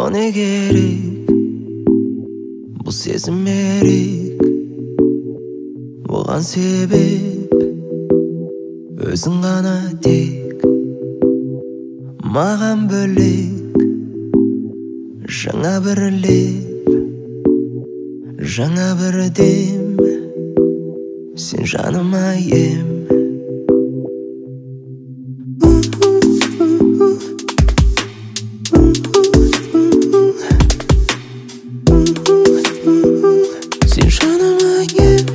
не керек, бұл сезім ерек. Оған себеп өзің ғана тек. Маған бөлек жаңа бір леп, жаңа бір дем. Сен жаныма ем. Сен жаныма ем.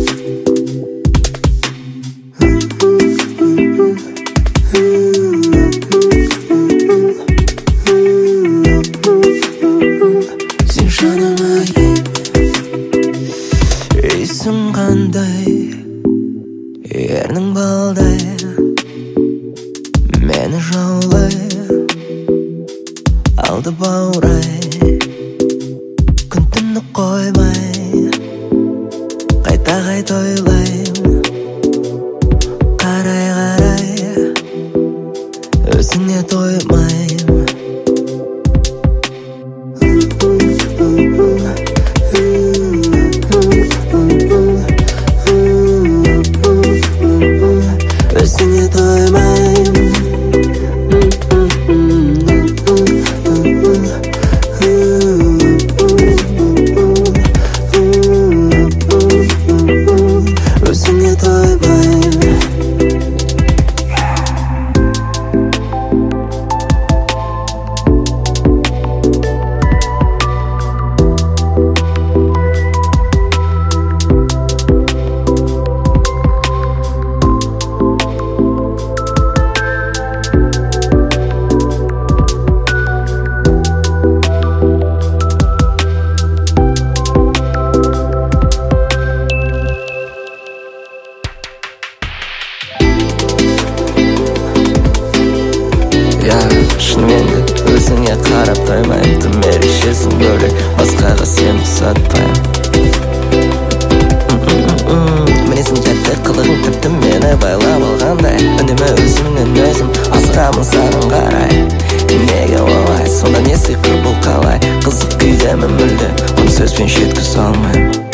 Сен жаныма ем. Исің қандай, ернің балдай, мені жаулай, алды баурай, күн түнді қоймай, қайта ойлайм. Қарай, өзіңе тоймайм. Өзіңе тоймайм. Өзіңе тоймайм. Шынымен де өзіңе қарап тоймайм. Тым ерекшесің бөлек, басқаға сен ұқсатпайм. Мінезің тәтті, қылығың тіпті мені байлап алғандай. Үнемі өзімнен өзім асырамын саған қарай. Неге олай, сонда не сиқыр бұл қалай? Қызық күйдемін мүлде, оны сөзбен жеткізе алмайм.